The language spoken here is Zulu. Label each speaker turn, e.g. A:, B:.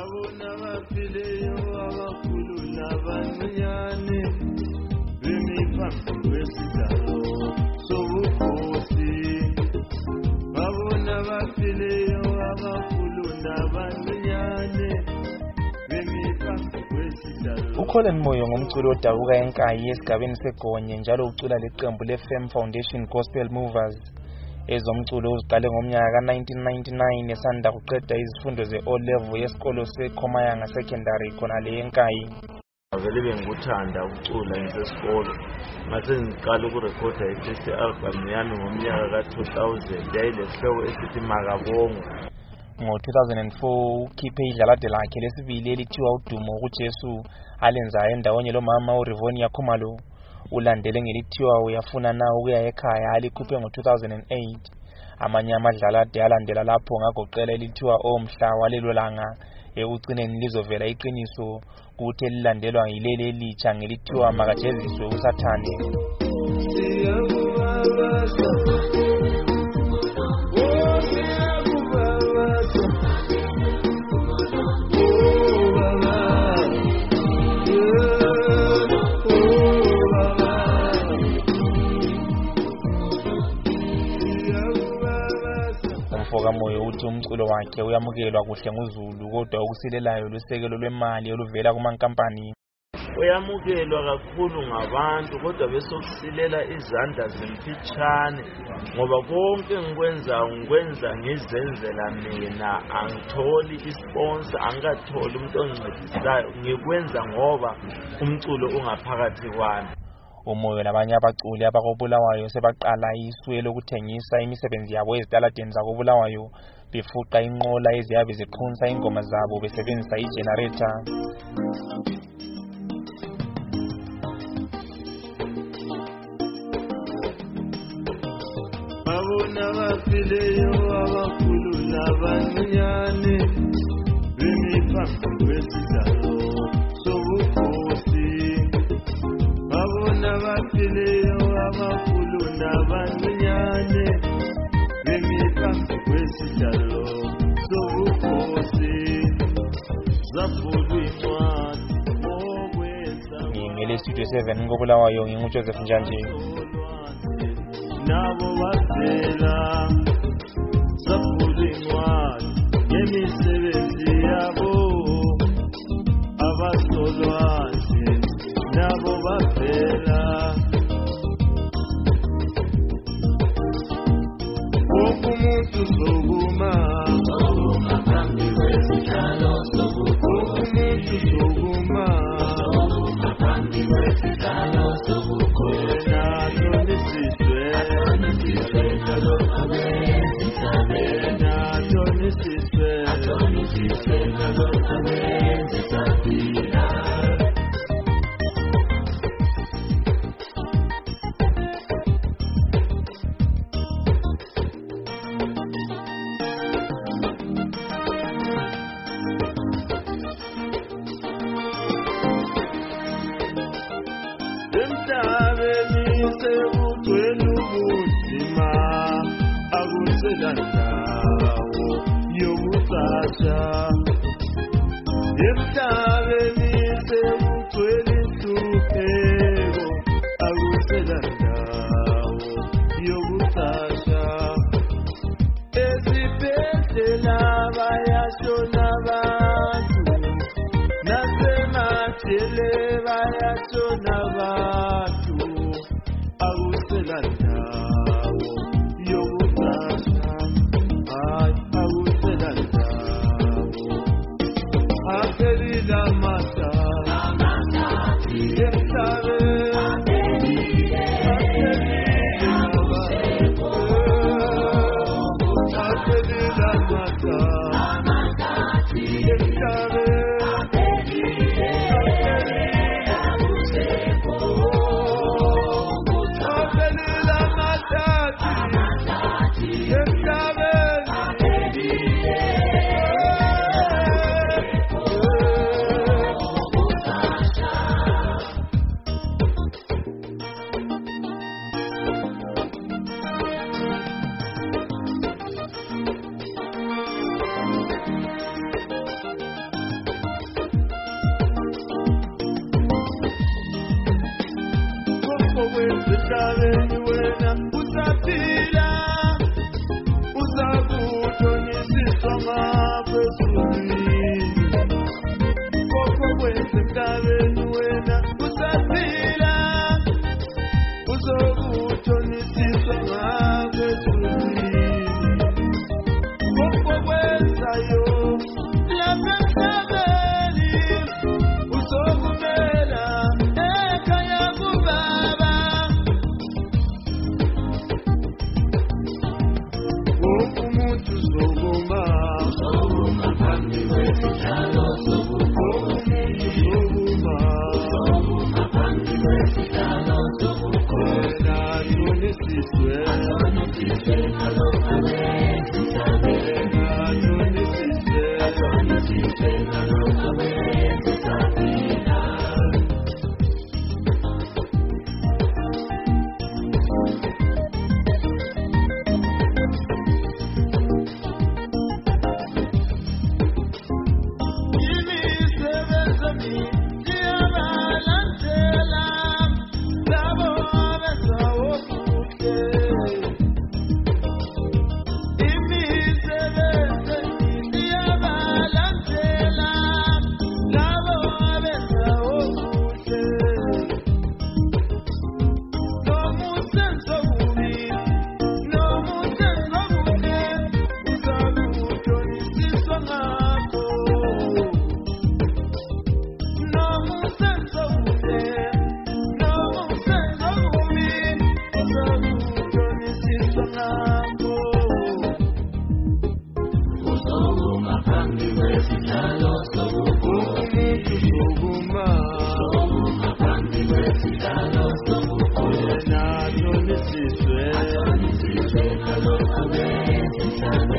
A: uColin Moyo ngumculi odabuka eNkayi esigabeni seGonye njalo ucula leqembu leFem Foundation Gospel Movers. Ezomculo uziqale ngomnyaka ka1999 esanda kuqeda izifundo ze-O-level yesikolo seKhomayanga Secondary khona le eNkayi.
B: Vele bengikuthanda ukucula ngisesikolo mase ngiqala ukurekhoda i-first album yami ngomnyaka ka2000 yayilesihloko esithi Makabongo.
A: Ngo-2004 ukhiphe idlalade lakhe lesibili elithiwa udumo kuJesu alenza endawonye lomama uRivonia Khumalo. Ulandele ngelithiwa uyafuna na ukuya ekhaya alikhuphe ngo-2008. Amanye amadlalade alandela lapho ngagoqela elithiwa Omhla walelo langa ekucineni lizovela iqiniso kuthi elilandelwa yileli elitsha ngelithiwa Makajeziswe uSathane. Umfoka Moyo uthi umculo wakhe uyamukelwa kuhle nguZulu kodwa ukusilelayo lusekelo lwemali oluvela kumankampani.
B: Uyamukelwa kakhulu ngabantu kodwa bese ukusilela izandla zemfitshane ngoba konke ngikwenza ngizenzela mina, angitholi isponsor, angikatholi umuntu ongincedisayo, ngikwenza ngoba umculo ungaphakathi kwami.
A: Umoyo labanye abaculi abakobulawayo sebaqala isu lokuthengisa imisebenzi yabo ezitaladeni zakobulawayo befuqa inqola eziyabe ziqhunsa ingoma zabo besebenzisa igenerator.
C: Abona bafileyo abakhulu labancane bemiphambi kwesidalo sobukhosi. Abona bafileyo abakhulu labancane bemiphambi kwesidalo sobukhosi. Zaphulwa incwadi okwenza
A: ngelestudio 7 ngobulawayo nginguJoseph Njanje.
C: Nabo bavela zaphulwa incwadi yemisebenzi yabo abasolwazi nabo bavela okumuntu sokuma phambi kwesihlalo okumuntu sokuma phambi kwesihlalo sobukhona Ungane